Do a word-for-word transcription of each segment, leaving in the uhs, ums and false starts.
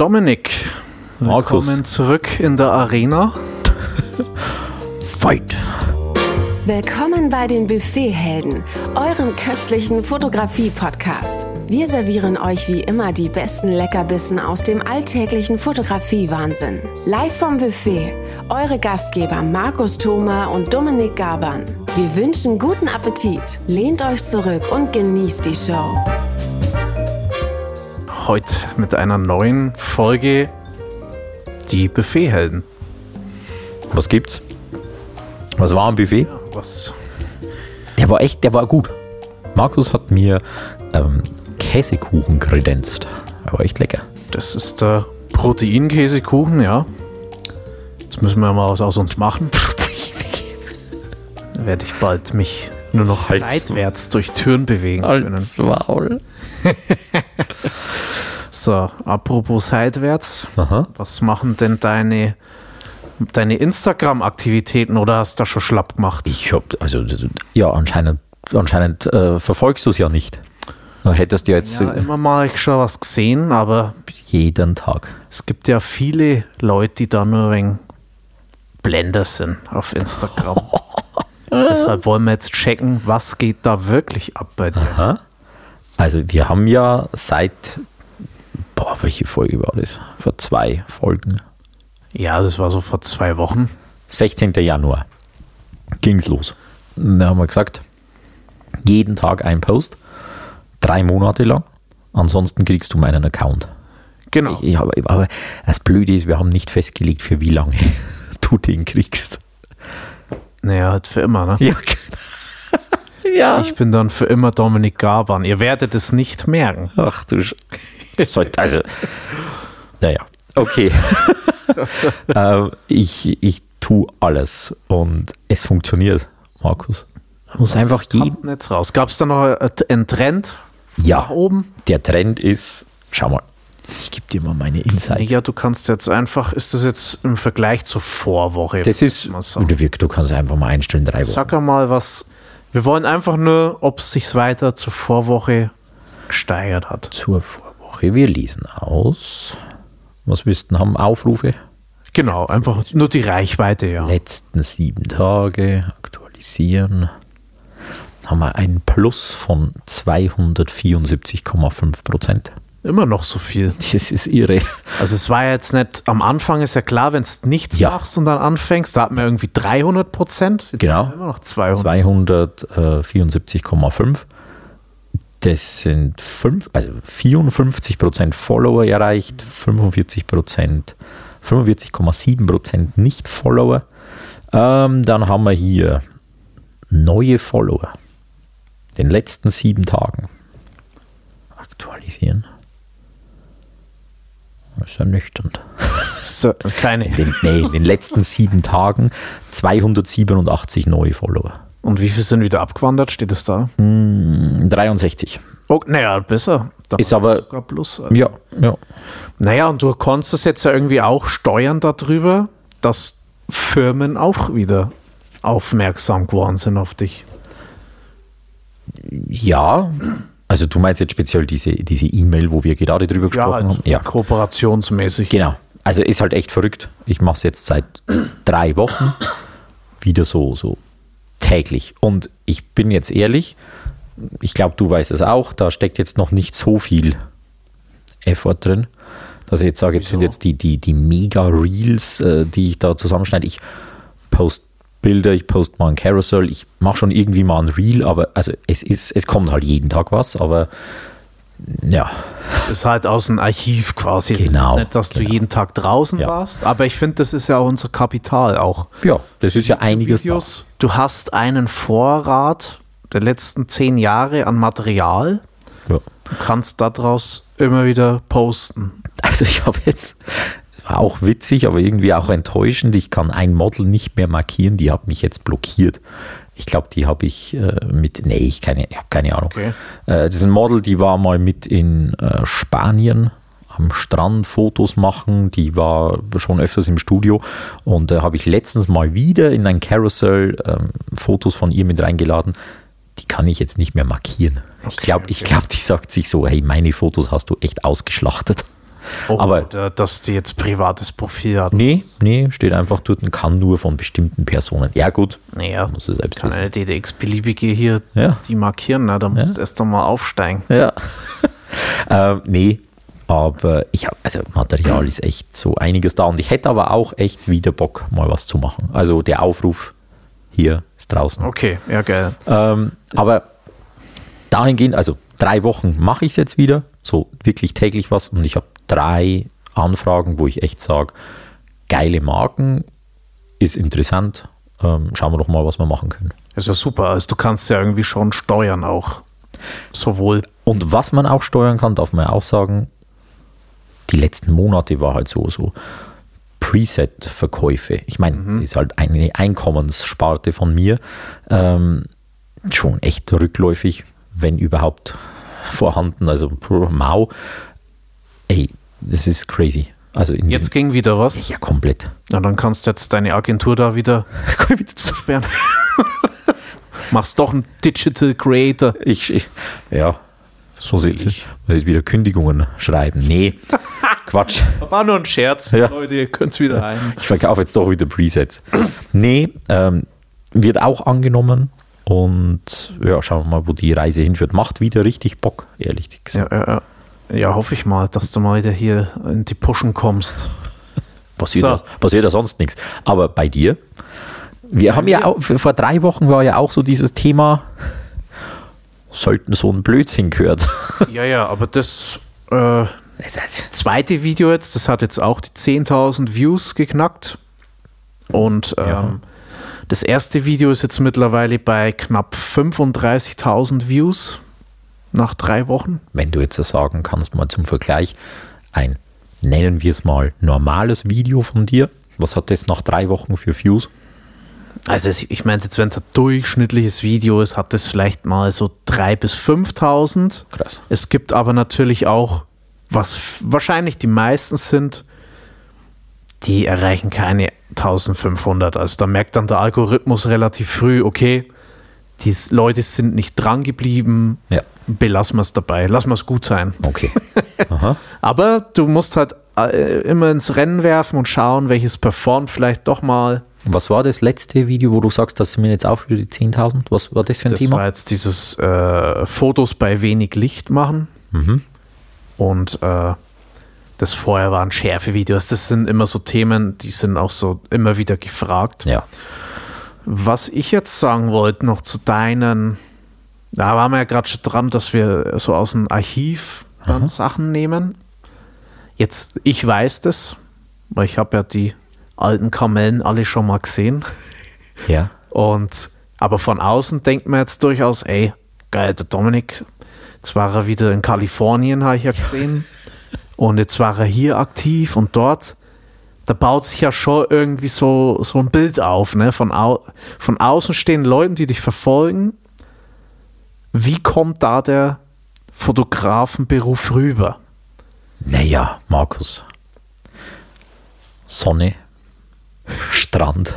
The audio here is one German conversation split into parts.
Dominik, Markus. Willkommen zurück in der Arena. Fight! Willkommen bei den Buffethelden, eurem köstlichen Fotografie-Podcast. Wir servieren euch wie immer die besten Leckerbissen aus dem alltäglichen Fotografie-Wahnsinn. Live vom Buffet, eure Gastgeber Markus Thoma und Dominik Gaban. Wir wünschen guten Appetit, lehnt euch zurück und genießt die Show. Heute mit einer neuen Folge Die Buffethelden. Was gibt's? Was war am Buffet? Ja, was? Der war echt, der war gut. Markus hat mir ähm, Käsekuchen kredenzt. Der war echt lecker. Das ist der Proteinkäsekuchen, ja. Jetzt müssen wir mal was aus uns machen. Dann werde ich bald mich nur noch Halt's seitwärts durch Türen bewegen können. Als Maul. So, apropos seitwärts. Aha. Was machen denn deine, deine Instagram-Aktivitäten oder hast du da schon schlapp gemacht? Ich hab, also, ja, anscheinend, anscheinend äh, verfolgst du es ja nicht. Da hättest du ja jetzt Ja, äh, immer mal ich schon was gesehen, aber jeden Tag. es gibt ja viele Leute, die da nur ein wenig Blender sind auf Instagram. Deshalb wollen wir jetzt checken, was geht da wirklich ab bei dir. Aha. Also wir haben ja seit, boah, welche Folge war das? Vor zwei Folgen. Ja, das war so vor zwei Wochen. sechzehnten Januar ging's los. Da haben wir gesagt, jeden Tag ein Post, drei Monate lang, ansonsten kriegst du meinen Account. Genau. Ich, ich habe, aber das Blöde ist, wir haben nicht festgelegt, für wie lange du den kriegst. Naja, halt für immer, ne? Ja, ja. Ich bin dann für immer Dominik Gaban. Ihr werdet es nicht merken. Ach du Sch... Also, naja, okay. äh, ich, ich tue alles und es funktioniert, Markus. Man muss einfach jeden... Kommt jetzt raus. Gab es da noch einen Trend Ja, nach oben? der Trend ist, schau mal, ich gebe dir mal meine Insights. Ja, du kannst jetzt einfach, ist das jetzt im Vergleich zur Vorwoche? Das ist, mal sagen? du, du kannst einfach mal einstellen, drei Wochen. Sag mal was, wir wollen einfach nur, ob es sich weiter zur Vorwoche gesteigert hat. Zur Vorwoche, wir lesen aus. Was müssten haben? Aufrufe? Genau, einfach nur die Reichweite, ja. Letzten sieben Tage, aktualisieren. Haben wir einen Plus von zweihundertvierundsiebzig Komma fünf Prozent. Immer noch so viel. Das ist irre. Also es war jetzt nicht, am Anfang ist ja klar, wenn du nichts Ja. machst und dann anfängst, da hat man irgendwie dreihundert Prozent. Jetzt Genau. haben wir immer noch zweihundert. zweihundertvierundsiebzig Komma fünf. Das sind fünf, also vierundfünfzig Prozent Follower erreicht, fünfundvierzig Prozent, fünfundvierzig Komma sieben Prozent Nicht-Follower. Ähm, dann haben wir hier neue Follower. Den letzten sieben Tagen. Aktualisieren. Das ist ernüchternd. So, keine. Den, nee, in den letzten sieben Tagen zweihundertsiebenundachtzig neue Follower. Und wie viel sind wieder abgewandert? Steht es da? dreiundsechzig. Oh, naja, besser. Da Ist war aber- sogar plus. Ja, ja. Naja, und du konntest es jetzt ja irgendwie auch steuern darüber, dass Firmen auch wieder aufmerksam geworden sind auf dich. Ja, also du meinst jetzt speziell diese diese E-Mail, wo wir gerade drüber gesprochen halt haben? Ja, kooperationsmäßig. genau. Also ist halt echt verrückt. Ich mache es jetzt seit drei Wochen wieder so, so täglich. Und ich bin jetzt ehrlich, ich glaube, du weißt es auch, da steckt jetzt noch nicht so viel Effort drin, dass ich jetzt sage, jetzt Wieso? sind jetzt die, die, die Mega-Reels, äh, die ich da zusammenschneide. Ich poste Bilder, ich poste mal ein Carousel, ich mache schon irgendwie mal ein Reel, aber also es ist, es kommt halt jeden Tag was, aber ja, Ist halt aus dem Archiv quasi. Genau, Es ist nicht, dass genau. du jeden Tag draußen Ja. warst, aber ich finde, das ist ja auch unser Kapital auch. ja, das ist ja einiges da. Videos. Du hast einen Vorrat der letzten zehn Jahre an Material. Ja. Du kannst daraus immer wieder posten. Also ich habe jetzt, war auch witzig, aber irgendwie auch enttäuschend, ich kann ein Model nicht mehr markieren, die hat mich jetzt blockiert. Ich glaube, die habe ich äh, mit, nee, ich, keine, ich habe keine Ahnung. Okay. Äh, das ist ein Model, die war mal mit in äh, Spanien am Strand Fotos machen, die war schon öfters im Studio und da äh, habe ich letztens mal wieder in ein Carousel ähm, Fotos von ihr mit reingeladen. Die kann ich jetzt nicht mehr markieren. ich Okay, glaube, ich okay. glaub, die sagt sich so, hey, meine Fotos hast du echt ausgeschlachtet. Oh, Aber oder dass die jetzt privates Profil hat. nee, nee, steht einfach dort und kann nur von bestimmten Personen. Ja gut, Naja, muss es selbst kann wissen. eine D D X-beliebige hier Ja. die markieren, na, da musst Ja. du erst einmal aufsteigen. Ja. ähm, nee, aber ich habe, also Material ist echt so einiges da und ich hätte aber auch echt wieder Bock, mal was zu machen. Also der Aufruf hier ist draußen. Okay, ja, geil. Ähm, aber dahingehend, also drei Wochen mache ich es jetzt wieder, so wirklich täglich was und ich habe drei Anfragen, wo ich echt sage, geile Marken, ist interessant, ähm, schauen wir doch mal, was wir machen können. Das ist ja super. Also du kannst ja irgendwie schon steuern auch. Sowohl. Und was man auch steuern kann, darf man ja auch sagen, die letzten Monate war halt so, so Preset-Verkäufe. Ich meine, mhm. ist halt eine Einkommenssparte von mir. Ähm, schon echt rückläufig, wenn überhaupt vorhanden. Also Mau. Ey, das ist crazy. Also in Jetzt ging wieder was. Ja, komplett. Na, dann kannst du jetzt deine Agentur da wieder, wieder zusperren. Machst doch einen Digital Creator. Ich, ich ja, so will sieht ich. Muss ich wieder Kündigungen schreiben. Nee, Quatsch. War nur ein Scherz. Ja. Leute, ihr könnt es wieder ein. Ich verkaufe jetzt doch wieder Presets. Nee, ähm, wird auch angenommen und ja, schauen wir mal, wo die Reise hinführt. Macht wieder richtig Bock, ehrlich gesagt. Ja, ja, ja. Ja, hoffe ich mal, dass du mal wieder hier in die Pushen kommst. Passiert, So. das, passiert ja sonst nichts. Aber bei dir, wir Bei haben ja mir? auch, vor drei Wochen war ja auch so dieses Thema, sollten so ein Blödsinn gehört. Ja, ja, aber das äh, zweite Video jetzt, das hat jetzt auch die zehntausend Views geknackt. Und ähm, Ja. das erste Video ist jetzt mittlerweile bei knapp fünfunddreißigtausend Views nach drei Wochen. Wenn du jetzt das sagen kannst, mal zum Vergleich, ein, nennen wir es mal, normales Video von dir, was hat das nach drei Wochen für Views? Also es- ich meine jetzt, wenn es ein durchschnittliches Video ist, hat es vielleicht mal so dreitausend bis fünftausend. Krass. Es gibt aber natürlich auch, was f- wahrscheinlich die meisten sind, die erreichen keine eintausendfünfhundert. Also da merkt dann der Algorithmus relativ früh, okay, die s- Leute sind nicht dran geblieben, Ja, belassen wir es dabei, lassen wir es gut sein. okay. Aha. Aber du musst halt äh, immer ins Rennen werfen und schauen, welches performt vielleicht doch mal. Was war das letzte Video, wo du sagst, das sind mir jetzt auch wieder die zehntausend? Was war das für ein Das Thema? war jetzt dieses äh, Fotos bei wenig Licht machen. Mhm. Und äh, das vorher waren Schärfe-Videos. Das sind immer so Themen, die sind auch so immer wieder gefragt. Ja. Was ich jetzt sagen wollte, noch zu deinen, da waren wir ja gerade schon dran, dass wir so aus dem Archiv dann Aha. Sachen nehmen. Jetzt, ich weiß das, weil ich habe ja die alten Kamellen alle schon mal gesehen. Ja. Und aber von außen denkt man jetzt durchaus, ey, geil, der Dominik, jetzt war er wieder in Kalifornien, habe ich ja gesehen. Und jetzt war er hier aktiv und dort. Da baut sich ja schon irgendwie so, so ein Bild auf, ne? Von, au von außen stehenden Leuten, die dich verfolgen. Wie kommt da der Fotografenberuf rüber? Naja, Markus. Sonne, Strand,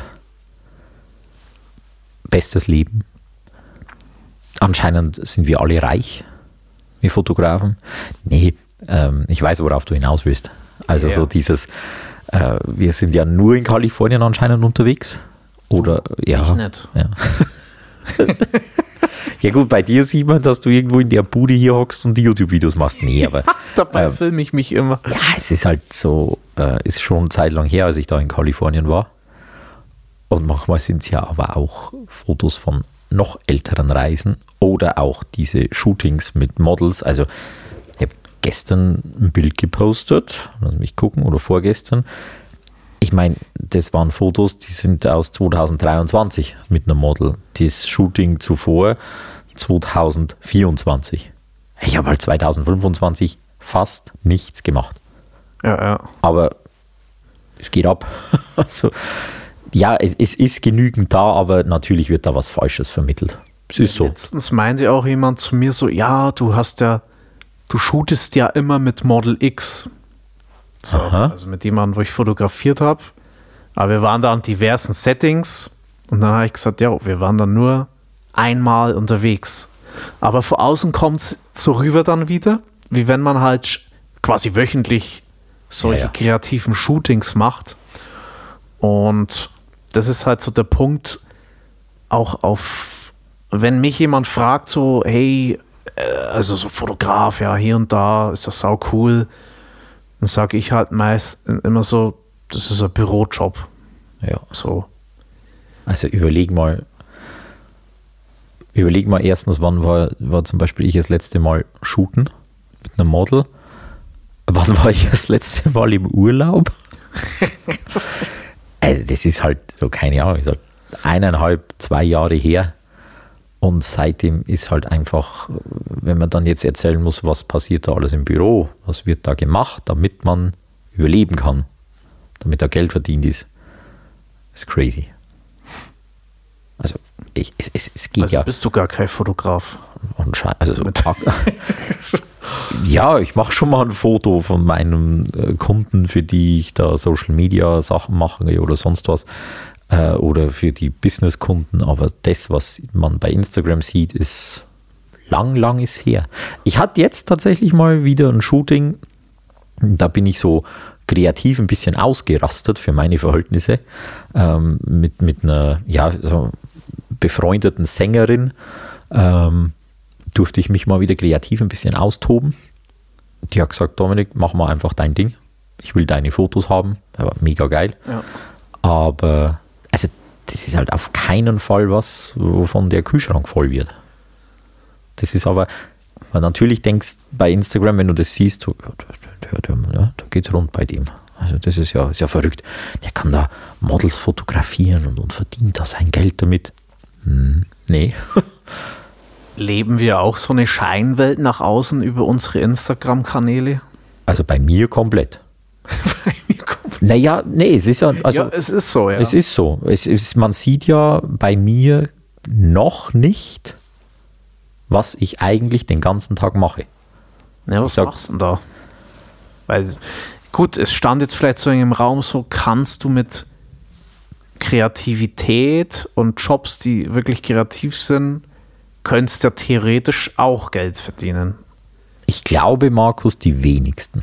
bestes Leben. Anscheinend sind wir alle reich, wir Fotografen. Nee, ähm, ich weiß, worauf du hinaus willst. Also Ja. so dieses, äh, wir sind ja nur in Kalifornien anscheinend unterwegs. Oder, ja. Ich nicht. Ja. Ja gut, bei dir sieht man, dass du irgendwo in der Bude hier hockst und die YouTube-Videos machst. Nee, aber Dabei Ähm, filme ich mich immer. ja, es ist halt so, äh, ist schon eine Zeit lang her, als ich da in Kalifornien war. Und manchmal sind es ja aber auch Fotos von noch älteren Reisen oder auch diese Shootings mit Models. Also ich habe gestern ein Bild gepostet, lass mich gucken, oder vorgestern. Ich meine, das waren Fotos, die sind aus zweitausenddreiundzwanzig mit einem Model. Das Shooting zuvor zweitausendvierundzwanzig. Ich habe halt zweitausendfünfundzwanzig fast nichts gemacht. Ja, ja. Aber es geht ab. Also, ja, es, es ist genügend da, aber natürlich wird da was Falsches vermittelt. Es ist so. Letztens meinte auch jemand zu mir so, ja, du hast ja, du shootest ja immer mit Model X. So, Aha. also mit jemandem, wo ich fotografiert habe. Aber wir waren da in diversen Settings und dann habe ich gesagt, ja, wir waren dann nur einmal unterwegs. Aber von außen kommt es so rüber dann wieder, wie wenn man halt sch- quasi wöchentlich solche ja, ja. kreativen Shootings macht. Und das ist halt so der Punkt, auch auf, wenn mich jemand fragt, so, hey, also so Fotograf, ja, hier und da, ist das sau cool, dann sage ich halt meist immer so, das ist ein Bürojob. Ja. So. Also überleg mal, überleg mal erstens, wann war, war zum Beispiel ich das letzte Mal shooten mit einem Model. Wann war ich das letzte Mal im Urlaub? Also das ist halt, so keine Ahnung, ist halt eineinhalb, zwei Jahre her. Und seitdem ist halt einfach, wenn man dann jetzt erzählen muss, was passiert da alles im Büro, was wird da gemacht, damit man überleben kann, damit da Geld verdient ist, ist crazy. Also ich, es, es, es geht also ja. bist du gar kein Fotograf? Also so ja, ich mache schon mal ein Foto von meinen äh, Kunden, für die ich da Social Media Sachen mache oder sonst was. Äh, oder für die Business-Kunden. Aber das, was man bei Instagram sieht, ist lang, lang ist her. Ich hatte jetzt tatsächlich mal wieder ein Shooting. Da bin ich so kreativ ein bisschen ausgerastet für meine Verhältnisse. Ähm, mit, mit einer ja, so befreundeten Sängerin. Ähm, durfte ich mich mal wieder kreativ ein bisschen austoben. Die hat gesagt, Dominik, mach mal einfach dein Ding. Ich will deine Fotos haben. Das war mega geil. Ja. Aber also das ist halt auf keinen Fall was, wovon der Kühlschrank voll wird. Das ist aber, weil natürlich denkst bei Instagram, wenn du das siehst, so, ja, da, da, da geht's rund bei dem. Also das ist ja, ist ja verrückt. Der kann da Models fotografieren und, und verdient da sein Geld damit. Hm, nee. Leben wir auch so eine Scheinwelt nach außen über unsere Instagram-Kanäle? Also bei mir komplett. Bei mir komplett. Naja, nee, es ist ja, also ja, es ist so, ja. Es ist so. Es ist, man sieht ja bei mir noch nicht, was ich eigentlich den ganzen Tag mache. Ja, was sag, machst du denn da? Weil, gut, es stand jetzt vielleicht so im Raum so, kannst du mit Kreativität und Jobs, die wirklich kreativ sind, könntest ja theoretisch auch Geld verdienen. Ich glaube, Markus, die wenigsten.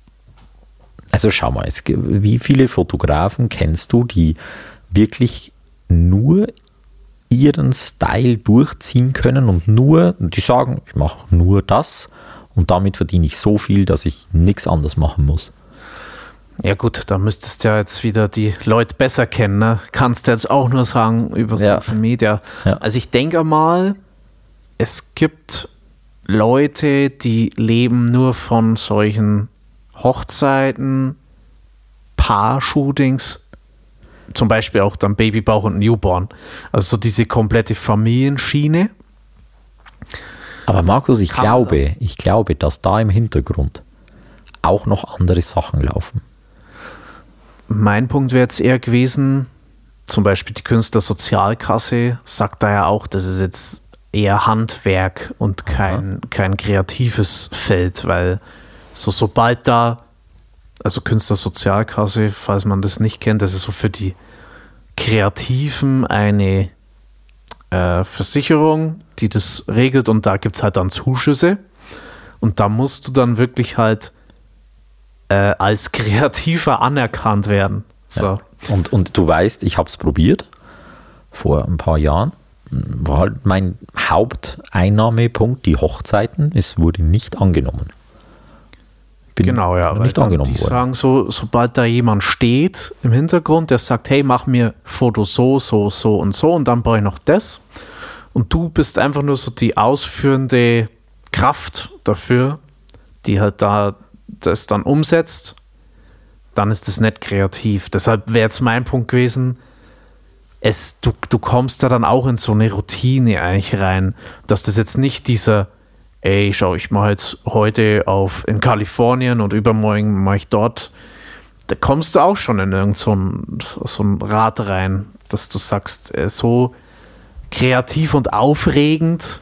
Also schau mal, es, wie viele Fotografen kennst du, die wirklich nur ihren Style durchziehen können und nur, die sagen, ich mache nur das und damit verdiene ich so viel, dass ich nichts anderes machen muss. Ja gut, da müsstest du ja jetzt wieder die Leute besser kennen, ne? Kannst du jetzt auch nur sagen über Ja. Social Media. Ja. Also ich denke mal, es gibt Leute, die leben nur von solchen Hochzeiten, Paar-Shootings, zum Beispiel auch dann Babybauch und Newborn. Also so diese komplette Familienschiene. Aber Markus, ich Kann glaube, ich glaube, dass da im Hintergrund auch noch andere Sachen laufen. Mein Punkt wäre jetzt eher gewesen, zum Beispiel die Künstlersozialkasse sagt da ja auch, das ist jetzt eher Handwerk und kein, kein kreatives Feld, weil so sobald da, also Künstlersozialkasse, falls man das nicht kennt, das ist so für die Kreativen eine äh, Versicherung, die das regelt und da gibt es halt dann Zuschüsse und da musst du dann wirklich halt äh, als Kreativer anerkannt werden. So. Ja. Und, und du weißt, ich habe es probiert vor ein paar Jahren. War halt mein Haupteinnahmepunkt, die Hochzeiten. Es wurde nicht angenommen. Bin Genau, ja. Nicht dann, angenommen die worden. sagen so, sobald da jemand steht im Hintergrund, der sagt, hey, mach mir Fotos so, so, so und so und dann brauche ich noch das. Und du bist einfach nur so die ausführende Kraft dafür, die halt da das dann umsetzt, dann ist das nicht kreativ. Deshalb wäre jetzt mein Punkt gewesen, es, du, du kommst da dann auch in so eine Routine eigentlich rein, dass das jetzt nicht dieser, ey, schau, ich mache jetzt heute auf in Kalifornien und übermorgen mache ich dort, da kommst du auch schon in irgend so ein, so ein Rad rein, dass du sagst, äh, so kreativ und aufregend.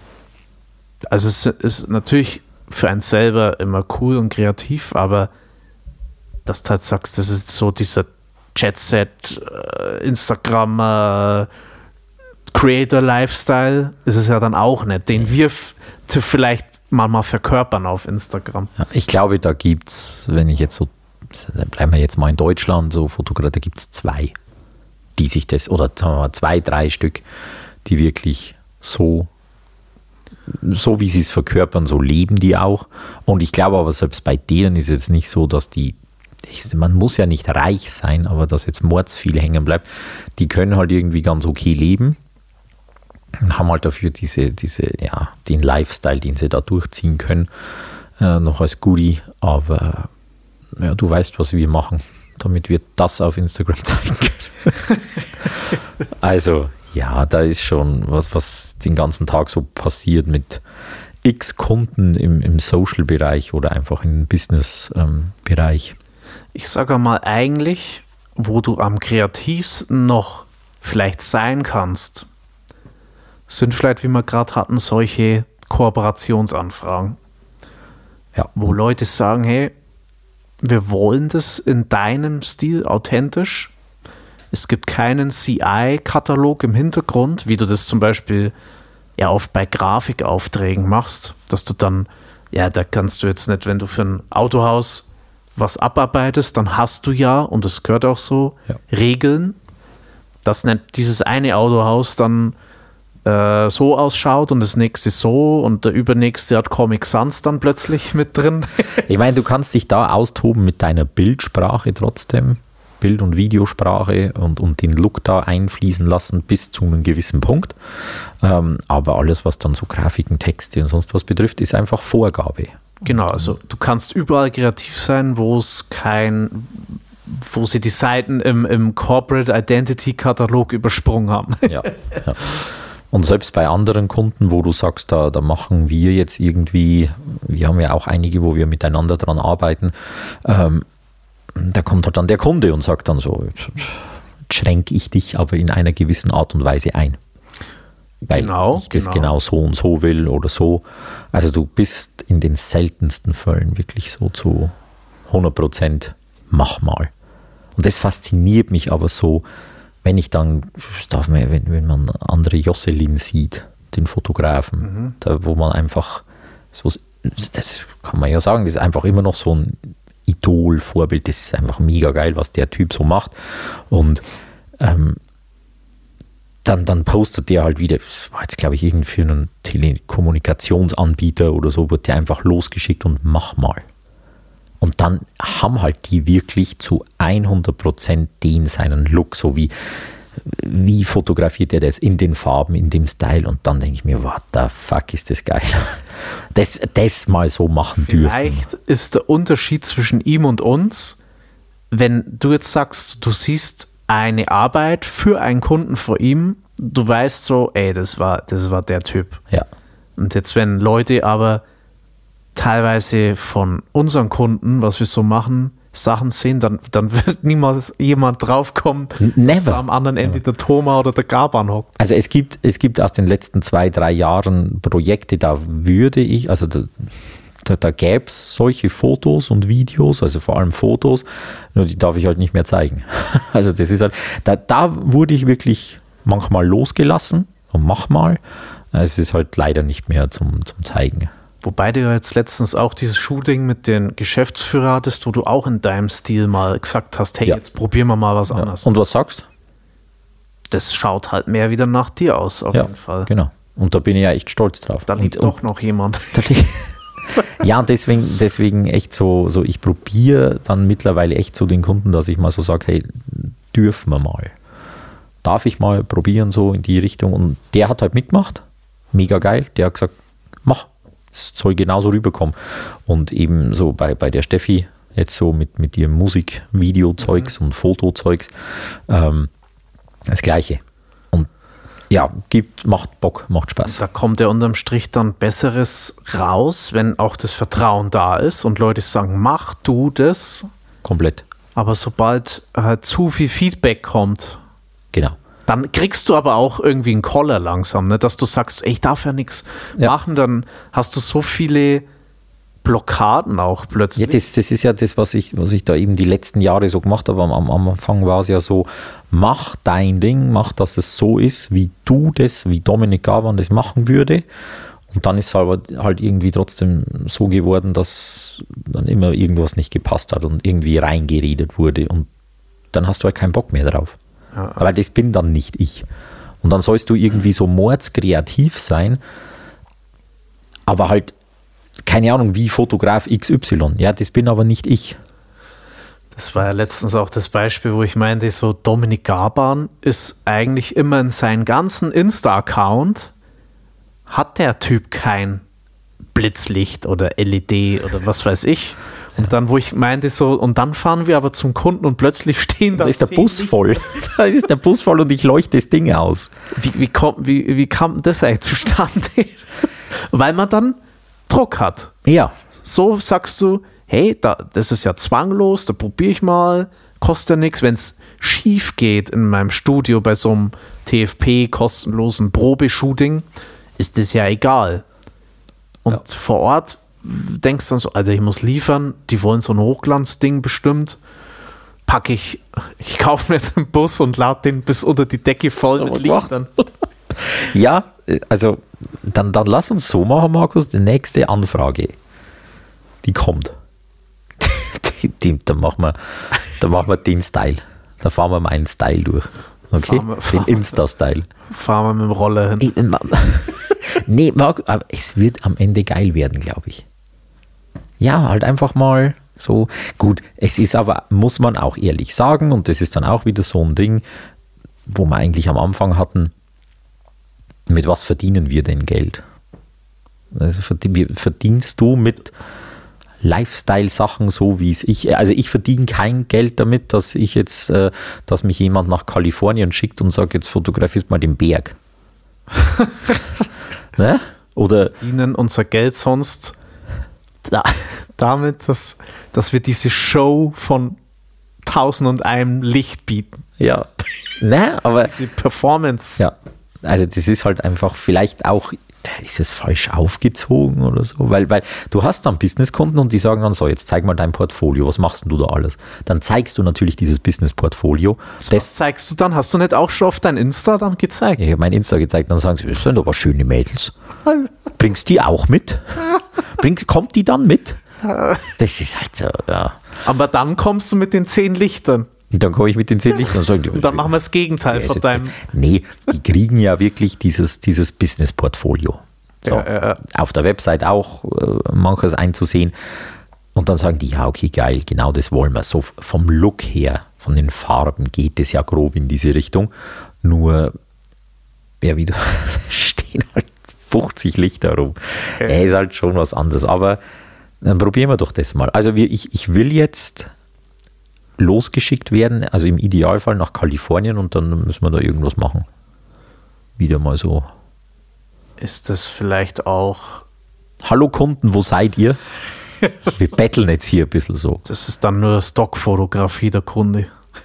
Also es ist natürlich für einen selber immer cool und kreativ, aber dass du halt sagst, das ist so dieser Jet-Set, äh, Instagram, äh, Creator-Lifestyle, ist es ja dann auch nicht, den wir f- zu vielleicht manchmal verkörpern auf Instagram. Ja, ich glaube, da gibt es, wenn ich jetzt so bleiben wir jetzt mal in Deutschland, so Fotografen, da gibt es zwei, die sich das, oder sagen wir mal, zwei, drei Stück, die wirklich so, so wie sie es verkörpern, so leben die auch. Und ich glaube aber, selbst bei denen ist es nicht so, dass die, ich, man muss ja nicht reich sein, aber dass jetzt mords viel hängen bleibt, die können halt irgendwie ganz okay leben. Haben halt dafür diese, diese, ja, den Lifestyle, den sie da durchziehen können, äh, noch als Goodie. Aber ja, du weißt, was wir machen, damit wir das auf Instagram zeigen können. Also, ja, da ist schon was, was den ganzen Tag so passiert mit x Kunden im, im Social-Bereich oder einfach im Business-Bereich. Ähm, ich sage mal, eigentlich, wo du am kreativsten noch vielleicht sein kannst, sind vielleicht, wie wir gerade hatten, solche Kooperationsanfragen. Ja. Wo Leute sagen, hey, wir wollen das in deinem Stil authentisch. Es gibt keinen C I-Katalog im Hintergrund, wie du das zum Beispiel ja oft bei Grafikaufträgen machst, dass du dann, ja, da kannst du jetzt nicht, wenn du für ein Autohaus was abarbeitest, dann hast du ja, und das gehört auch so, ja. Regeln, dass nicht dieses eine Autohaus dann so ausschaut und das nächste so und der übernächste hat Comic Sans dann plötzlich mit drin. Ich meine, du kannst dich da austoben mit deiner Bildsprache trotzdem, Bild- und Videosprache und, und den Look da einfließen lassen bis zu einem gewissen Punkt. Ähm, aber alles, was dann so Grafiken, Texte und sonst was betrifft, ist einfach Vorgabe. Genau, also du kannst überall kreativ sein, wo es kein, wo sie die Seiten im, im Corporate Identity Katalog übersprungen haben. Ja, ja. Und selbst bei anderen Kunden, wo du sagst, da, da machen wir jetzt irgendwie, wir haben ja auch einige, wo wir miteinander dran arbeiten, ähm, da kommt halt dann der Kunde und sagt dann so, jetzt schränke ich dich aber in einer gewissen Art und Weise ein. Weil genau, ich das genau. genau so und so will oder so. Also du bist in den seltensten Fällen wirklich so zu hundert Prozent mach mal. Und das fasziniert mich aber so, wenn ich dann, darf man, wenn, wenn man andere Josselin sieht, den Fotografen, mhm. da, wo man einfach, so, das kann man ja sagen, das ist einfach immer noch so ein Idol, Vorbild, das ist einfach mega geil, was der Typ so macht. Und ähm, dann, dann postet der halt wieder, das war jetzt glaube ich irgendwie für einen Telekommunikationsanbieter oder so, wird der einfach losgeschickt und mach mal. Und dann haben halt die wirklich zu hundert Prozent den seinen Look, so wie, wie fotografiert er das in den Farben, in dem Style. Und dann denke ich mir, what the fuck, ist das geil. Das, das mal so machen dürfen. Vielleicht ist der Unterschied zwischen ihm und uns, wenn du jetzt sagst, du siehst eine Arbeit für einen Kunden von ihm, du weißt so, ey, das war, das war der Typ. Ja. Und jetzt, wenn Leute aber teilweise von unseren Kunden, was wir so machen, Sachen sehen, dann, dann wird niemals jemand draufkommen, Never. dass da am anderen Ende Never. Der Thomas oder der Gaban hockt. Also es gibt, es gibt aus den letzten zwei, drei Jahren Projekte, da würde ich, also da, da, da gäbe es solche Fotos und Videos, also vor allem Fotos, nur die darf ich halt nicht mehr zeigen. Also das ist halt, da, da wurde ich wirklich manchmal losgelassen und mach mal. Es ist halt leider nicht mehr zum, zum Zeigen. Wobei du ja jetzt letztens auch dieses Shooting mit den Geschäftsführern hattest, wo du auch in deinem Stil mal gesagt hast, hey, ja. jetzt probieren wir mal was ja. anderes. Und was sagst du? Das schaut halt mehr wieder nach dir aus, auf ja, jeden Fall. Genau. Und da bin ich ja echt stolz drauf. Da liegt und, doch noch jemand. Ja, und deswegen, deswegen echt so, so ich probiere dann mittlerweile echt so den Kunden, dass ich mal so sage, hey, dürfen wir mal. Darf ich mal probieren, so in die Richtung. Und der hat halt mitgemacht. Mega geil. Der hat gesagt, mach. Es soll genauso rüberkommen. Und eben so bei, bei der Steffi, jetzt so mit, mit ihrem Musik-Video-Zeugs mhm. und Fotozeugs, ähm, das Gleiche. Und ja, gibt, macht Bock, macht Spaß. Da kommt ja unterm Strich dann Besseres raus, wenn auch das Vertrauen da ist und Leute sagen, mach du das. Komplett. Aber sobald halt zu viel Feedback kommt, genau. Dann kriegst du aber auch irgendwie einen Koller langsam, ne? Dass du sagst, ey, ich darf ja nichts ja. machen, dann hast du so viele Blockaden auch plötzlich. Ja, das, das ist ja das, was ich, was ich da eben die letzten Jahre so gemacht habe. Am, am Anfang war es ja so, mach dein Ding, mach, dass es so ist, wie du das, wie Dominik Gaban das machen würde. Und dann ist es aber halt irgendwie trotzdem so geworden, dass dann immer irgendwas nicht gepasst hat und irgendwie reingeredet wurde und dann hast du halt keinen Bock mehr drauf. Ja. Weil das bin dann nicht ich. Und dann sollst du irgendwie so mordskreativ sein, aber halt, keine Ahnung, wie Fotograf X Y. Ja, das bin aber nicht ich. Das war ja letztens auch das Beispiel, wo ich meinte, so Dominik Gaban ist eigentlich immer in seinen ganzen Insta-Account, hat der Typ kein Blitzlicht oder L E D oder was weiß ich. Und ja. dann, wo ich meinte so, und dann fahren wir aber zum Kunden und plötzlich stehen da. Da ist der Bus Licht. voll. Da ist der Bus voll und ich leuchte das Ding aus. Wie, wie, kommt, wie, wie kam das eigentlich zustande? Weil man dann Druck hat. Ja. So sagst du, hey, da, das ist ja zwanglos, da probiere ich mal, kostet ja nichts. Wenn es schief geht in meinem Studio bei so einem T F P kostenlosen Probeshooting, ist das ja egal. Und ja. vor Ort denkst du dann so, Alter, ich muss liefern, die wollen so ein Hochglanzding bestimmt, packe ich, ich kaufe mir jetzt einen Bus und lade den bis unter die Decke voll mit Lichtern. Ja, also dann, dann lass uns so machen, Markus, die nächste Anfrage, die kommt. die, die, dann, machen wir, dann machen wir den Style. Da fahren wir meinen Style durch. Okay? Fahren wir, fahren den Insta-Style. Fahren wir mit dem Roller hin. Nee, Marc, aber es wird am Ende geil werden, glaube ich. Ja, halt einfach mal so. Gut, es ist aber, muss man auch ehrlich sagen, und das ist dann auch wieder so ein Ding, wo wir eigentlich am Anfang hatten, mit was verdienen wir denn Geld? Also verdienst du mit Lifestyle-Sachen so, wie es ich, also ich verdiene kein Geld damit, dass ich jetzt, äh, dass mich jemand nach Kalifornien schickt und sagt, jetzt fotografierst mal den Berg. Ne? Oder verdienen unser Geld sonst da, damit, dass, dass wir diese Show von tausend und einem Licht bieten. Ja, ne, aber diese Performance. Ja, also das ist halt einfach vielleicht auch, ist es falsch aufgezogen oder so, weil, weil du hast dann Businesskunden und die sagen dann so, jetzt zeig mal dein Portfolio, was machst denn du da alles? Dann zeigst du natürlich dieses Business-Portfolio. Das, das zeigst du dann, hast du nicht auch schon auf dein Insta dann gezeigt? Ja, ich habe mein Insta gezeigt, dann sagen sie, das sind aber schöne Mädels. Bringst die auch mit? Bringt, kommt die dann mit? Das ist halt so, ja. Aber dann kommst du mit den zehn Lichtern. Und dann komme ich mit den zehn Lichtern und sage, und dann machen wir das Gegenteil von deinem. Nee, die kriegen ja wirklich dieses, dieses Business-Portfolio. So, ja, ja. Auf der Website auch äh, manches einzusehen. Und dann sagen die, ja, okay, geil, genau das wollen wir. So vom Look her, von den Farben geht es ja grob in diese Richtung. Nur, ja, wie du, stehen halt fünfzig Lichter rum. Ja. Er ist halt schon was anderes. Aber dann probieren wir doch das mal. Also wir, ich, ich will jetzt losgeschickt werden, also im Idealfall nach Kalifornien und dann müssen wir da irgendwas machen. Wieder mal so. Ist das vielleicht auch... Hallo Kunden, wo seid ihr? Wir betteln jetzt hier ein bisschen so. Das ist dann nur Stockfotografie der Kunde.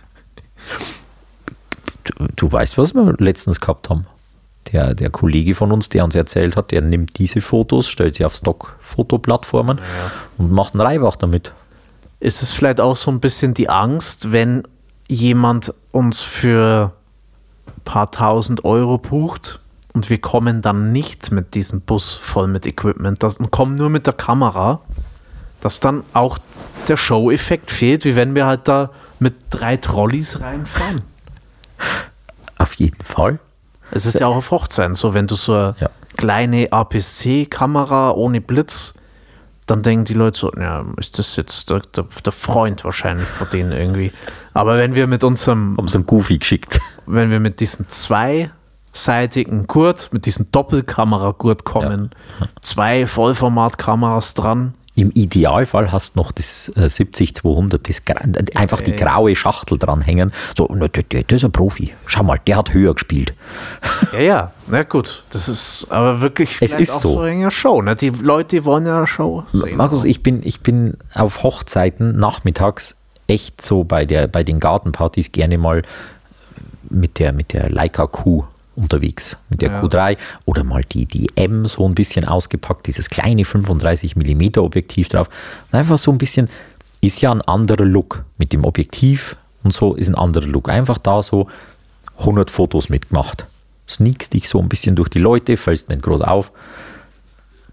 Du, du weißt, was wir letztens gehabt haben. Der, der Kollege von uns, der uns erzählt hat, der nimmt diese Fotos, stellt sie auf Stock-Fotoplattformen ja. und macht einen Reibach damit. Ist es vielleicht auch so ein bisschen die Angst, wenn jemand uns für ein paar tausend Euro bucht und wir kommen dann nicht mit diesem Bus voll mit Equipment, das, und kommen nur mit der Kamera, dass dann auch der Show-Effekt fehlt, wie wenn wir halt da mit drei Trolleys reinfahren. Auf jeden Fall. Es ist ja auch auf Hochzeiten so, wenn du so eine ja. kleine A P S C-Kamera ohne Blitz, dann denken die Leute so, ja, ist das jetzt der, der, der Freund wahrscheinlich von denen irgendwie. Aber wenn wir mit unserem... Haben so einen Goofy geschickt. Wenn wir mit diesem zweiseitigen Gurt, mit diesem Doppelkameragurt kommen, ja. zwei Vollformatkameras dran. Im Idealfall hast du noch das äh, siebzig zweihundert, das, einfach die graue Schachtel dranhängen. So, der, der, der ist ein Profi. Schau mal, der hat höher gespielt. Ja, ja, na gut. Das ist aber wirklich es ist auch so. so eine Show. Ne? Die Leute wollen ja eine Show sehen. Markus, ich bin, ich bin auf Hochzeiten nachmittags echt so bei, der, bei den Gartenpartys gerne mal mit der, mit der Leica Q unterwegs, mit der ja. Q drei oder mal die, die M so ein bisschen ausgepackt, dieses kleine fünfunddreißig Millimeter Objektiv drauf. Und einfach so ein bisschen, ist ja ein anderer Look mit dem Objektiv und so ist ein anderer Look. Einfach da so hundert Fotos mitgemacht. Sneakst dich so ein bisschen durch die Leute, fällst nicht groß auf.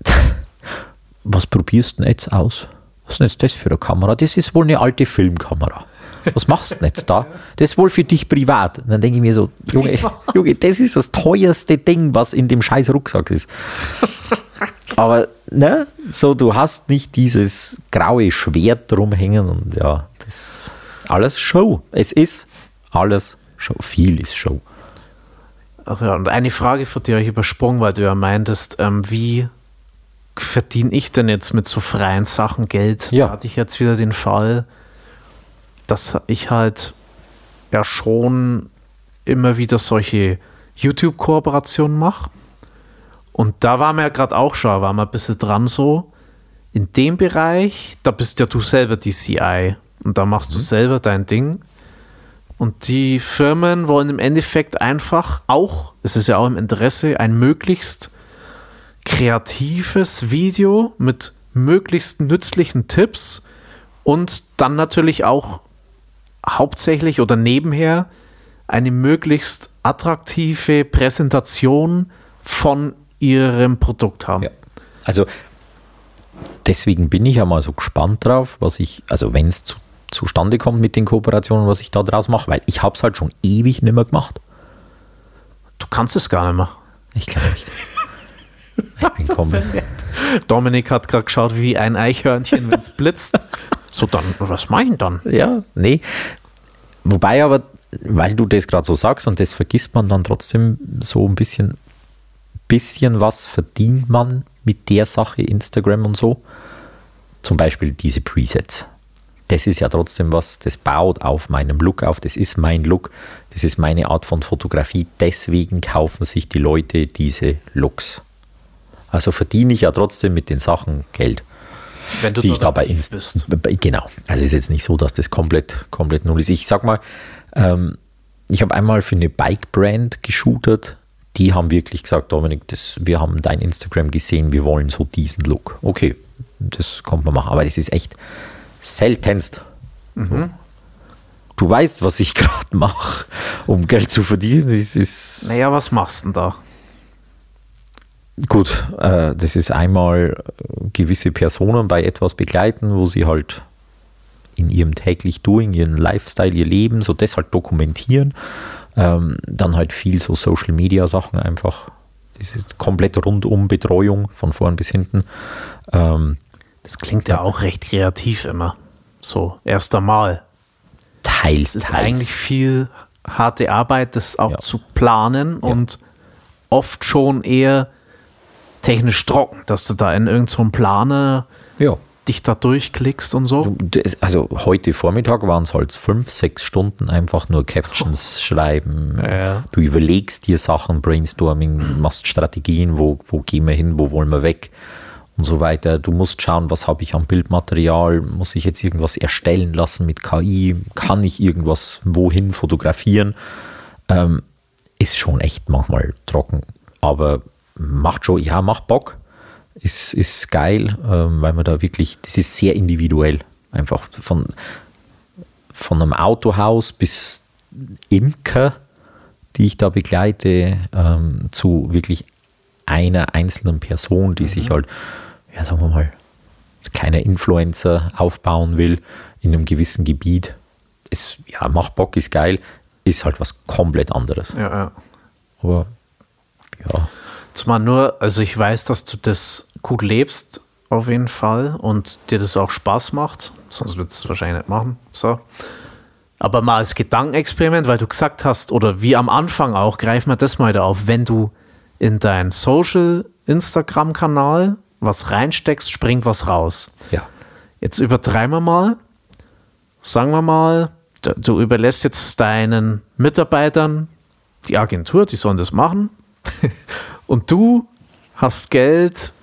was probierst du denn jetzt aus? Was ist denn jetzt das für eine Kamera? Das ist wohl eine alte Filmkamera. Was machst du denn jetzt da? Das ist wohl für dich privat. Und dann denke ich mir so, Junge, Junge, das ist das teuerste Ding, was in dem scheiß Rucksack ist. Aber, ne, so, du hast nicht dieses graue Schwert rumhängen und ja, das ist alles Show. Es ist alles Show. Viel ist Show. Ach ja, und eine Frage von dir habe ich übersprungen, weil du ja meintest, ähm, wie verdiene ich denn jetzt mit so freien Sachen Geld? Ja. Da hatte ich jetzt wieder den Fall, dass ich halt ja schon immer wieder solche YouTube-Kooperationen mache. Und da waren wir ja gerade auch schon, waren wir ein bisschen dran so. In dem Bereich, da bist ja du selber die C I und da machst mhm. du selber dein Ding. Und die Firmen wollen im Endeffekt einfach auch, es ist ja auch im Interesse, ein möglichst kreatives Video mit möglichst nützlichen Tipps und dann natürlich auch hauptsächlich oder nebenher eine möglichst attraktive Präsentation von ihrem Produkt haben. Ja. Also deswegen bin ich ja mal so gespannt drauf, was ich, also wenn es zu, zustande kommt mit den Kooperationen, was ich da draus mache, weil ich habe es halt schon ewig nicht mehr gemacht. Du kannst es gar nicht mehr. Ich kann nicht. Ich bin komplett. Dominik hat gerade geschaut wie ein Eichhörnchen, wenn es blitzt. So, dann, was mache ich denn dann? Ja, nee. Wobei aber, weil du das gerade so sagst und das vergisst man dann trotzdem so ein bisschen, bisschen was verdient man mit der Sache Instagram und so. Zum Beispiel diese Presets. Das ist ja trotzdem was, das baut auf meinem Look auf, das ist mein Look, das ist meine Art von Fotografie, deswegen kaufen sich die Leute diese Looks. Also verdiene ich ja trotzdem mit den Sachen Geld. Wenn du die ich dabei aktiv bist. Genau. Also ist jetzt nicht so, dass das komplett, komplett null ist. Ich sag mal, ähm, ich habe einmal für eine Bike-Brand geshootet, die haben wirklich gesagt, Dominik, das, wir haben dein Instagram gesehen, wir wollen so diesen Look. Okay, das kommt man machen, aber das ist echt seltenst. Mhm. Du weißt, was ich gerade mache, um Geld zu verdienen. Das ist naja, was machst du denn da? Gut, äh, das ist einmal gewisse Personen bei etwas begleiten, wo sie halt in ihrem täglich Doing, ihren Lifestyle, ihr Leben, so das halt dokumentieren. Ähm, dann halt viel so Social Media Sachen einfach. Das ist komplett rundum Betreuung von vorn bis hinten. Ähm, das klingt ja auch recht kreativ immer. So, erst einmal. Teils, Es ist teils. eigentlich viel harte Arbeit, das auch Ja. zu planen Ja. und oft schon eher technisch trocken, dass du da in irgendeinem so Planer Ja. dich da durchklickst und so. Du, das, also heute Vormittag waren es halt fünf, sechs Stunden einfach nur Captions schreiben. Ja. Du überlegst dir Sachen, Brainstorming, machst Strategien, wo, wo gehen wir hin, wo wollen wir weg und so weiter. Du musst schauen, was habe ich an Bildmaterial, muss ich jetzt irgendwas erstellen lassen mit K I, kann ich irgendwas wohin fotografieren. Ähm, ist schon echt manchmal trocken, aber macht schon, ja, macht Bock. Ist, ist geil, ähm, weil man da wirklich, das ist sehr individuell. Einfach von, von einem Autohaus bis Imker, die ich da begleite, ähm, zu wirklich einer einzelnen Person, die mhm. sich halt, ja, sagen wir mal, als kleiner Influencer aufbauen will in einem gewissen Gebiet. Ist, ja, macht Bock, ist geil, ist halt was komplett anderes. Ja, ja. Aber, ja. Zumal nur, also ich weiß, dass du das gut lebst, auf jeden Fall, und dir das auch Spaß macht, sonst würdest du es wahrscheinlich nicht machen. So. Aber mal als Gedankenexperiment, weil du gesagt hast, oder wie am Anfang auch, greif mal das mal wieder auf, wenn du in deinen Social-Instagram-Kanal was reinsteckst, springt was raus. Ja. Jetzt übertreiben wir mal, sagen wir mal, du, du überlässt jetzt deinen Mitarbeitern die Agentur, die sollen das machen. Und du hast Geld,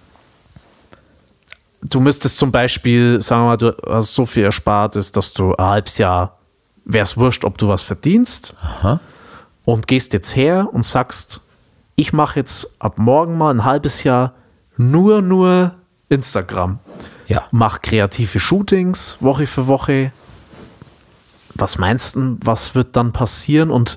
du müsstest zum Beispiel, sagen wir mal, du hast so viel Erspartes, dass du ein halbes Jahr, wäre es wurscht, ob du was verdienst. Aha. Und gehst jetzt her und sagst, ich mache jetzt ab morgen mal ein halbes Jahr nur, nur Instagram. Ja. Mach kreative Shootings, Woche für Woche. Was meinst du, was wird dann passieren und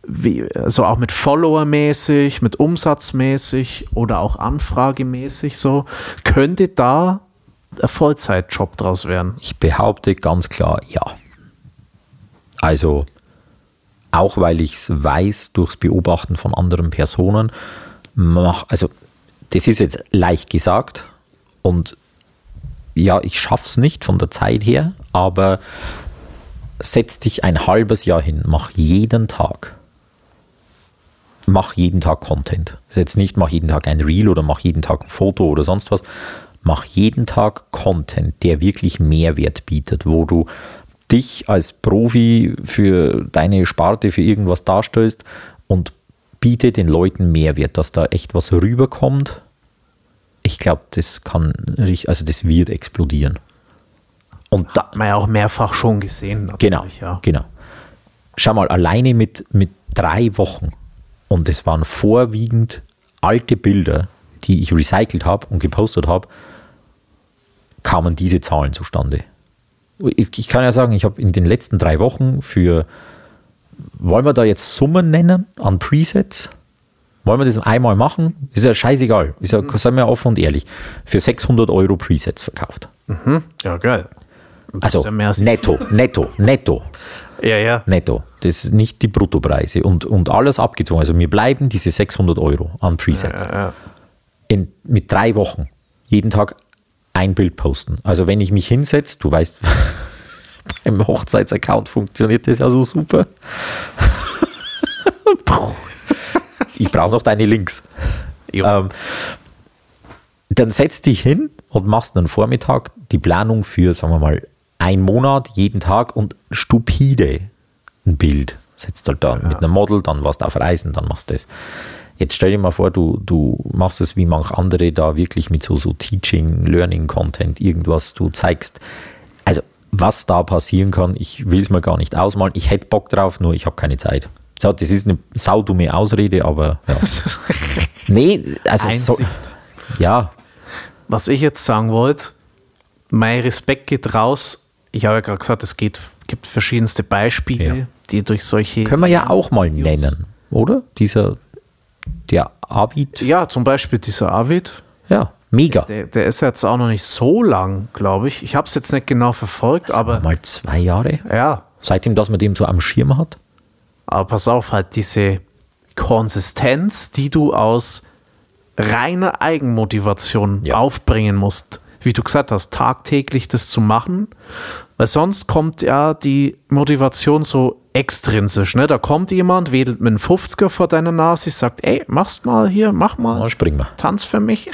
wie, also auch mit Follower-mäßig, mit Umsatzmäßig oder auch Anfragemäßig so, könnte da ein Vollzeitjob draus werden? Ich behaupte ganz klar, ja. Also, auch weil ich es weiß, durchs Beobachten von anderen Personen, mach, also, das ist jetzt leicht gesagt und ja, ich schaffe es nicht von der Zeit her, aber setz dich ein halbes Jahr hin, mach jeden Tag. Mach jeden Tag Content. Das ist jetzt nicht, mach jeden Tag ein Reel oder mach jeden Tag ein Foto oder sonst was. Mach jeden Tag Content, der wirklich Mehrwert bietet, wo du dich als Profi für deine Sparte, für irgendwas darstellst und biete den Leuten Mehrwert, dass da echt was rüberkommt. Ich glaube, das kann, also das wird explodieren. Und da, hat man ja auch mehrfach schon gesehen. Genau, ja. genau. Schau mal, alleine mit, mit drei Wochen, und es waren vorwiegend alte Bilder, die ich recycelt habe und gepostet habe, kamen diese Zahlen zustande. Ich, ich kann ja sagen, ich habe in den letzten drei Wochen für, wollen wir da jetzt Summen nennen an Presets? Wollen wir das einmal machen? Ist ja scheißegal. Ist ja, mhm. Seien wir offen und ehrlich. Für sechshundert Euro Presets verkauft. Mhm. Ja, geil. Also ja netto, netto, netto. Ja, ja. Netto. Das ist nicht die Bruttopreise. Und, und alles abgezogen. Also mir bleiben diese sechshundert Euro an Presets. Ja, ja. In, mit drei Wochen. Jeden Tag ein Bild posten. Also wenn ich mich hinsetze, du weißt, beim Hochzeitsaccount funktioniert das ja so super. Ich brauche noch deine Links. Ähm, dann setz dich hin und machst einen Vormittag die Planung für, sagen wir mal, einen Monat, jeden Tag und stupide ein Bild. Setzt halt da ja. mit einem Model, dann warst du auf Reisen, dann machst du das. Jetzt stell dir mal vor, du, du machst es wie manche andere da wirklich mit so, so Teaching, Learning-Content, irgendwas, du zeigst. Also, was da passieren kann, ich will es mir gar nicht ausmalen. Ich hätte Bock drauf, nur ich habe keine Zeit. So, das ist eine saudumme Ausrede, aber ja. Nee, also so, ja. Was ich jetzt sagen wollte, mein Respekt geht raus. Ich habe ja gerade gesagt, es geht, gibt verschiedenste Beispiele, ja. die durch solche... Können wir ja auch mal Videos nennen, oder? Dieser, der Avid. Ja, zum Beispiel dieser Avid. Ja, mega. Der, der ist jetzt auch noch nicht so lang, glaube ich. Ich habe es jetzt nicht genau verfolgt, Sagen aber... wir mal zwei Jahre? Ja. Seitdem, dass man dem so am Schirm hat? Aber pass auf, halt diese Konsistenz, die du aus reiner Eigenmotivation ja. aufbringen musst, wie du gesagt hast, tagtäglich das zu machen, weil sonst kommt ja die Motivation so extrinsisch, ne? Da kommt jemand, wedelt mit einem fünfziger vor deiner Nase, sagt, ey, machst mal hier, mach mal, dann spring mal. Tanz für mich.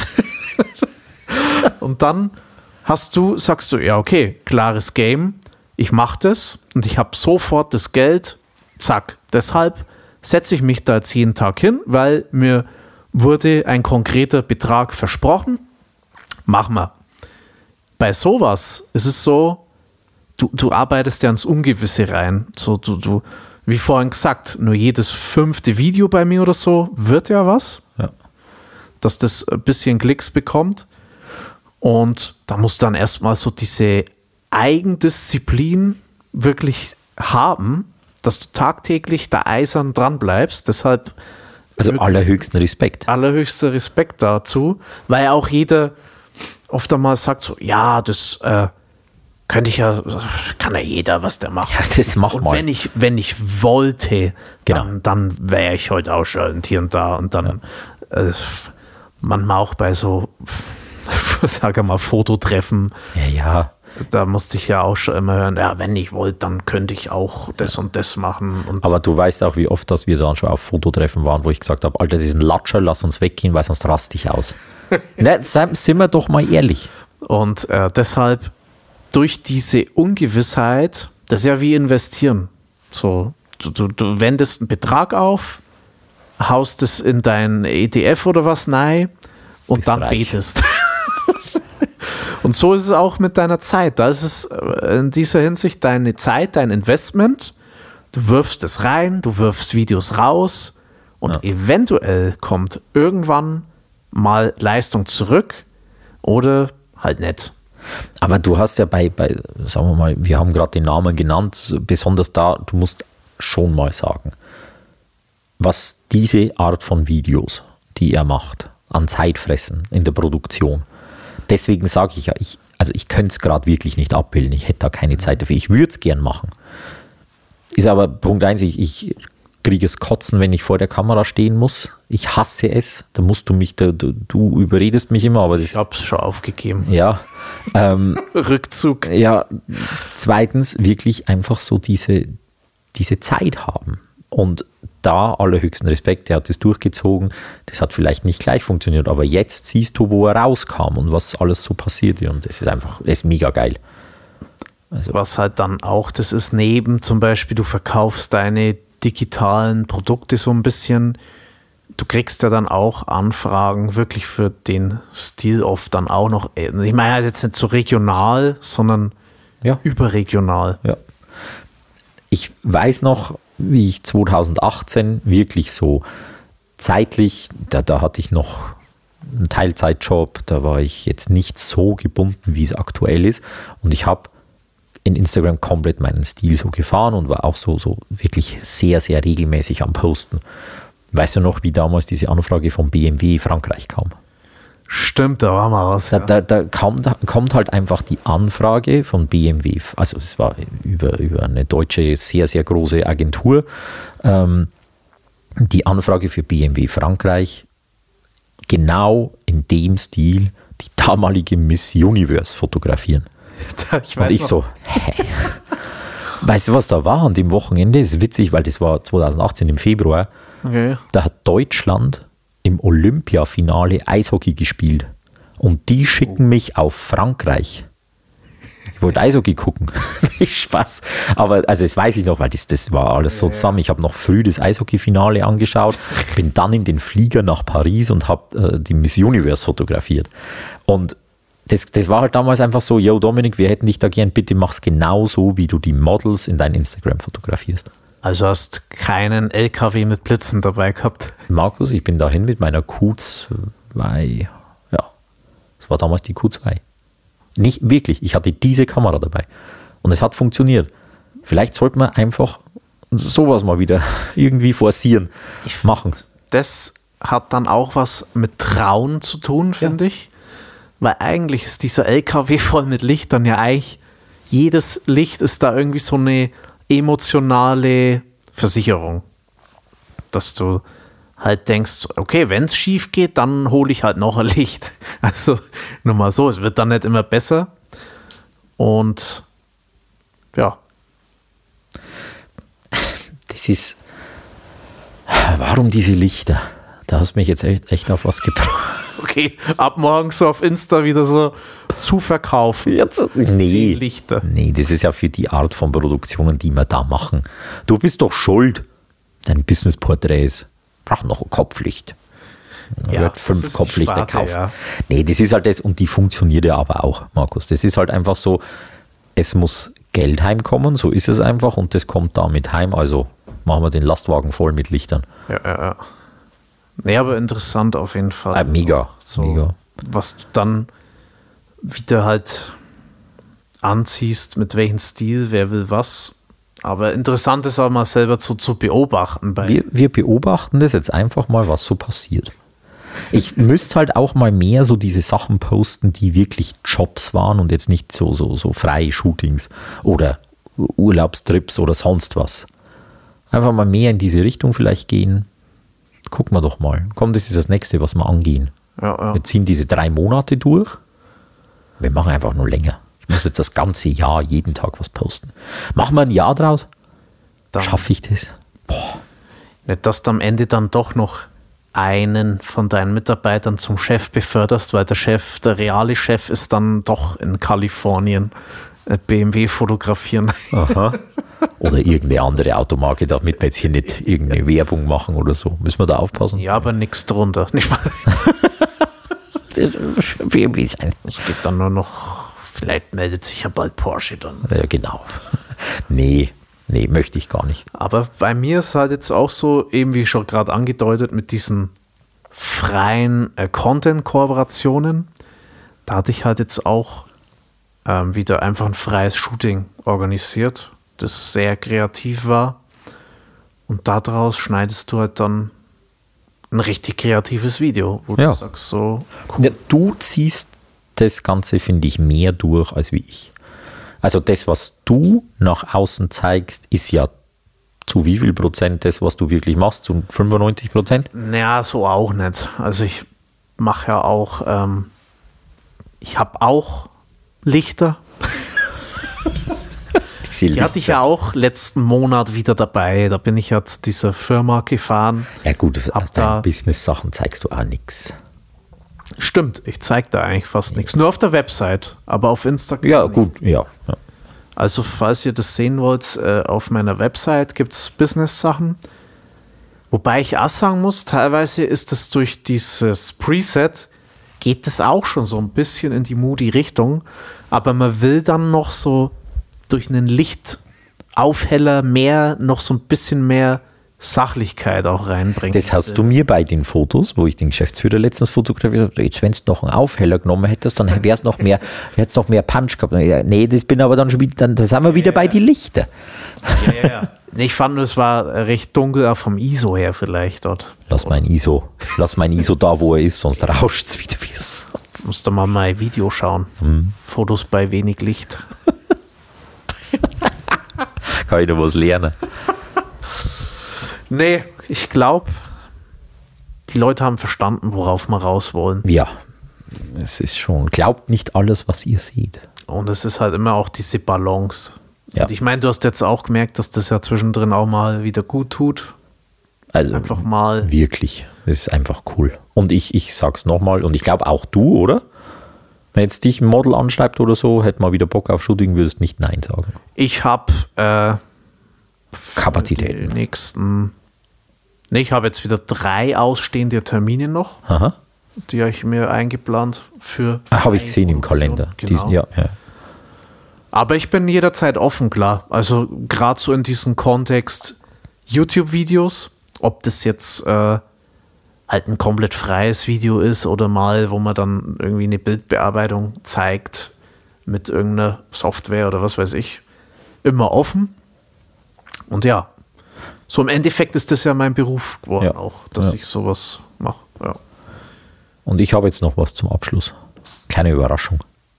Und dann hast du, sagst du, ja okay, klares Game, ich mach das und ich habe sofort das Geld, zack. Deshalb setze ich mich da jetzt jeden Tag hin, weil mir wurde ein konkreter Betrag versprochen. Machen wir. Bei sowas ist es so, du, du arbeitest ja ins Ungewisse rein. So, du, du, wie vorhin gesagt, nur jedes fünfte Video bei mir oder so wird ja was. Ja. Dass das ein bisschen Klicks bekommt. Und da musst du dann erstmal so diese Eigendisziplin wirklich haben, dass du tagtäglich da eisern dran bleibst. Deshalb also allerhöchsten Respekt. Allerhöchster Respekt dazu, weil auch jeder oft einmal sagt so, ja, das äh, könnte ich ja, kann ja jeder, was der macht. Ja, das macht und mal. wenn ich, wenn ich wollte, genau. dann, dann wäre ich heute auch schon hier und da und dann ja. äh, manchmal auch bei so, sage mal, Fototreffen. Ja, ja. Da musste ich ja auch schon immer hören, ja, wenn ich wollte, dann könnte ich auch das und das machen. Und aber du weißt auch, wie oft, dass wir dann schon auf Fototreffen waren, wo ich gesagt habe, Alter, das ist ein Latscher, lass uns weggehen, weil sonst raste ich aus. Ne, sind wir doch mal ehrlich. Und äh, deshalb, durch diese Ungewissheit, das ist ja wie investieren. So, du, du, du wendest einen Betrag auf, haust es in dein E T F oder was rein und Bist dann reich. betest. Und so ist es auch mit deiner Zeit. Da ist es in dieser Hinsicht deine Zeit, dein Investment. Du wirfst es rein, du wirfst Videos raus und ja. eventuell kommt irgendwann mal Leistung zurück oder halt nicht. Aber du hast ja bei, bei sagen wir mal, wir haben gerade den Namen genannt, besonders da, du musst schon mal sagen, was diese Art von Videos, die er macht, an Zeit fressen in der Produktion. Deswegen sage ich ja, ich, also ich könnte es gerade wirklich nicht abbilden. Ich hätte da keine Zeit dafür. Ich würde es gern machen. Ist aber Punkt eins, ich, ich kriege es kotzen, wenn ich vor der Kamera stehen muss. Ich hasse es. Da musst du mich, da, du, du überredest mich immer. Aber das, ich habe es schon aufgegeben. Ja. Ähm, Rückzug. Ja. Zweitens wirklich einfach so diese, diese Zeit haben. Und da allerhöchsten Respekt, er hat es durchgezogen. Das hat vielleicht nicht gleich funktioniert, aber jetzt siehst du, wo er rauskam und was alles so passierte. Und es ist einfach, es ist mega geil. Also. Was halt dann auch, das ist neben zum Beispiel, du verkaufst deine digitalen Produkte so ein bisschen, du kriegst ja dann auch Anfragen wirklich für den Stil oft dann auch noch, ich meine halt jetzt nicht so regional, sondern ja. überregional. Ja. Ich weiß noch, wie ich zwanzig achtzehn wirklich so zeitlich, da, da hatte ich noch einen Teilzeitjob, da war ich jetzt nicht so gebunden, wie es aktuell ist, und ich habe in Instagram komplett meinen Stil so gefahren und war auch so, so wirklich sehr, sehr regelmäßig am Posten. Weißt du noch, wie damals diese Anfrage von B M W Frankreich kam? Stimmt, da war mal was. Da, ja. da, da, kommt, da kommt halt einfach die Anfrage von B M W, also es war über, über eine deutsche, sehr, sehr große Agentur, ähm, die Anfrage für B M W Frankreich, genau in dem Stil die damalige Miss Universe fotografieren. Ich weiß und ich noch. so, hä? Weißt du, was da war an dem Wochenende? Das ist witzig, weil das war zwanzig achtzehn im Februar. Okay. Da hat Deutschland im Olympiafinale Eishockey gespielt. Und die schicken mich auf Frankreich. Ich wollte Eishockey gucken. Spaß. Aber, also das weiß ich noch, weil das, das war alles so zusammen. Ich habe noch früh das Eishockey-Finale angeschaut, bin dann in den Flieger nach Paris und habe äh, die Miss Universe fotografiert. Und Das, das war halt damals einfach so, yo Dominik, wir hätten dich da gern, bitte mach's genau so, wie du die Models in dein Instagram fotografierst. Also hast keinen L K W mit Blitzen dabei gehabt? Markus, ich bin dahin mit meiner Q zwei, ja, das war damals die Q zwei. Nicht wirklich, ich hatte diese Kamera dabei und es hat funktioniert. Vielleicht sollte man einfach sowas mal wieder irgendwie forcieren, ich machen. Das hat dann auch was mit Trauen zu tun, finde ja. ich. Weil eigentlich ist dieser L K W voll mit Lichtern ja eigentlich, jedes Licht ist da irgendwie so eine emotionale Versicherung. Dass du halt denkst, okay, wenn es schief geht, dann hole ich halt noch ein Licht. Also nur mal so, es wird dann nicht immer besser. Und ja. Das ist, warum diese Lichter? Da hast du mich jetzt echt, echt auf was gebracht. Okay, ab morgen so auf Insta wieder so zu verkaufen. Jetzt, nee, Lichter. nee, das ist ja für die Art von Produktionen, die wir da machen. Du bist doch schuld. Dein Business-Porträts brauchen noch ein Kopflicht. Da ja, wird fünf Kopflichter Sparte, gekauft. Ja. Nee, das ist halt das, und die funktioniert ja aber auch, Markus. Das ist halt einfach so, es muss Geld heimkommen, so ist es einfach, und das kommt damit heim, also machen wir den Lastwagen voll mit Lichtern. Ja, ja, ja. Nee, aber interessant auf jeden Fall. Ah, mega, so, mega. Was du dann wieder halt anziehst, mit welchem Stil, wer will was. Aber interessant ist auch mal selber zu, zu beobachten. Bei wir, wir beobachten das jetzt einfach mal, was so passiert. Ich müsste halt auch mal mehr so diese Sachen posten, die wirklich Jobs waren und jetzt nicht so, so, so freie Shootings oder Urlaubstrips oder sonst was. Einfach mal mehr in diese Richtung vielleicht gehen. Gucken wir doch mal. Komm, das ist das Nächste, was wir angehen. Ja, ja. Wir ziehen diese drei Monate durch. Wir machen einfach nur länger. Ich muss jetzt das ganze Jahr jeden Tag was posten. Machen wir ein Jahr draus? Dann schaffe ich das? Boah. Nicht, dass du am Ende dann doch noch einen von deinen Mitarbeitern zum Chef beförderst, weil der Chef, der reale Chef ist dann doch in Kalifornien. B M W fotografieren. Aha. Oder irgendeine andere Automarke, damit wir jetzt hier nicht irgendeine Werbung machen oder so. Müssen wir da aufpassen? Ja, aber nichts drunter. Nicht mal. B M W sein. Es gibt dann nur noch, vielleicht meldet sich ja bald Porsche dann. Ja, genau. Nee, nee, möchte ich gar nicht. Aber bei mir ist halt jetzt auch so, eben wie schon gerade angedeutet, mit diesen freien äh, Content-Kooperationen, da hatte ich halt jetzt auch ähm, wieder einfach ein freies Shooting organisiert, das sehr kreativ war. Und daraus schneidest du halt dann ein richtig kreatives Video, wo Ja. du sagst so, cool. Ja, du ziehst das Ganze, finde ich, mehr durch als wie ich. Also das, was du nach außen zeigst, ist ja zu wie viel Prozent das, was du wirklich machst? Zu fünfundneunzig Prozent? Naja, so auch nicht. Also ich mache ja auch, ähm, ich habe auch Lichter. Die hatte ich ja auch letzten Monat wieder dabei. Da bin ich ja zu dieser Firma gefahren. Ja gut, Hab aus da- deinen Business-Sachen zeigst du auch nichts. Stimmt, ich zeige da eigentlich fast nichts. Nur auf der Website, aber auf Instagram Ja nicht. gut, ja. ja. Also falls ihr das sehen wollt, äh, auf meiner Website gibt es Business-Sachen. Wobei ich auch sagen muss, teilweise ist es durch dieses Preset, geht es auch schon so ein bisschen in die Moody-Richtung, aber man will dann noch so durch einen Lichtaufheller mehr, noch so ein bisschen mehr Sachlichkeit auch reinbringen. Das hast du mir bei den Fotos, wo ich den Geschäftsführer letztens fotografiert habe, jetzt wenn du noch einen Aufheller genommen hättest, dann wäre es noch mehr, hättest noch mehr Punch gehabt. Ja, nee, das bin aber dann schon wieder, dann da sind wir wieder bei die Lichter. Ja, ja, ja. Nee, ich fand, es war recht dunkel, auch vom I S O her vielleicht dort. Lass mein I S O, lass mein I S O da, wo er ist, sonst rauscht es wieder. Musst du mal mein Video schauen. Hm. Fotos bei wenig Licht. Kann ich noch was lernen. Nee, ich glaube, die Leute haben verstanden, worauf wir raus wollen. Ja, es ist schon, glaubt nicht alles, was ihr seht. Und es ist halt immer auch diese Balance. Ja. Und ich meine, du hast jetzt auch gemerkt, dass das ja zwischendrin auch mal wieder gut tut. Also Einfach mal. wirklich, das ist einfach cool. Und ich, ich sag's nochmal, und ich glaube auch du, oder? Wenn jetzt dich ein Model anschreibt oder so, hätte mal wieder Bock auf Shooting, würdest nicht Nein sagen. Ich habe äh, Kapazitäten. die nächsten. Nee, ich habe jetzt wieder drei ausstehende Termine noch, Aha. die habe ich mir eingeplant für. Ah, habe ich gesehen im Produktion. Kalender. Genau. Die, ja, ja. Aber ich bin jederzeit offen, klar. Also gerade so in diesem Kontext YouTube-Videos, ob das jetzt äh, halt ein komplett freies Video ist oder mal, wo man dann irgendwie eine Bildbearbeitung zeigt mit irgendeiner Software oder was weiß ich, immer offen. Und ja, so im Endeffekt ist das ja mein Beruf geworden Ja. auch, dass Ja. ich sowas mache. Ja. Und ich habe jetzt noch was zum Abschluss. Keine Überraschung.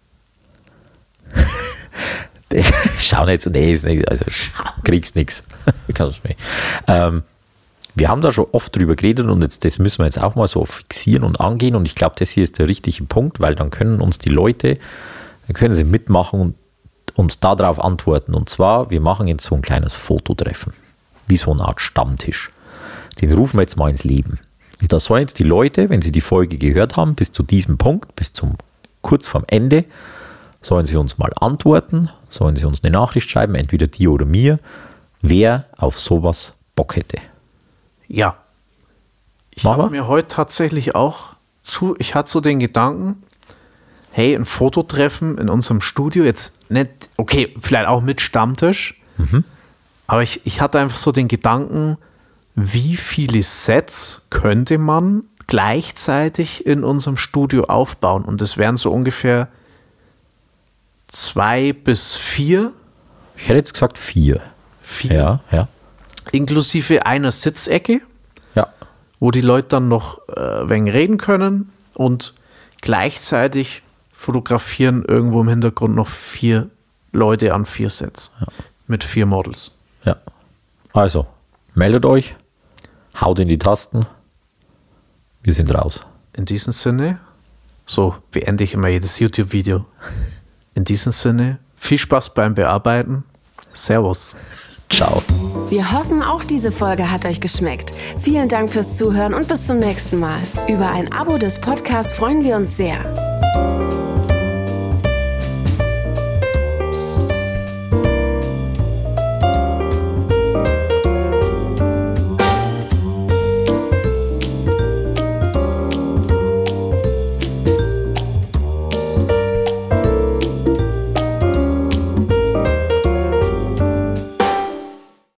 Schau nicht so, nee, ist nicht, also kriegst nichts. Ähm, wir haben da schon oft drüber geredet und jetzt, das müssen wir jetzt auch mal so fixieren und angehen und ich glaube, das hier ist der richtige Punkt, weil dann können uns die Leute, dann können sie mitmachen und uns darauf antworten. Und zwar, wir machen jetzt so ein kleines Fototreffen, wie so eine Art Stammtisch. Den rufen wir jetzt mal ins Leben. Und da sollen jetzt die Leute, wenn sie die Folge gehört haben, bis zu diesem Punkt, bis zum kurz vorm Ende, sollen sie uns mal antworten, sollen sie uns eine Nachricht schreiben, entweder dir oder mir, wer auf sowas Bock hätte. Ja. Ich Machen wir? habe mir heute tatsächlich auch zu, ich hatte so den Gedanken, hey, ein Fototreffen in unserem Studio, jetzt nicht, okay, vielleicht auch mit Stammtisch, aber ich, ich hatte einfach so den Gedanken, wie viele Sets könnte man gleichzeitig in unserem Studio aufbauen? Und das wären so ungefähr zwei bis vier, Ich hätte jetzt gesagt vier. vier Ja, ja. inklusive einer Sitzecke, Ja, wo die Leute dann noch äh, ein wenig reden können und gleichzeitig fotografieren irgendwo im Hintergrund noch vier Leute an vier Sets mit vier Models. ja. Also, meldet euch, haut in die Tasten, wir sind raus. In diesem Sinne, so beende ich immer jedes YouTube-Video. In diesem Sinne, viel Spaß beim Bearbeiten. Servus. Ciao. Wir hoffen, auch diese Folge hat euch geschmeckt. Vielen Dank fürs Zuhören und bis zum nächsten Mal. Über ein Abo des Podcasts freuen wir uns sehr.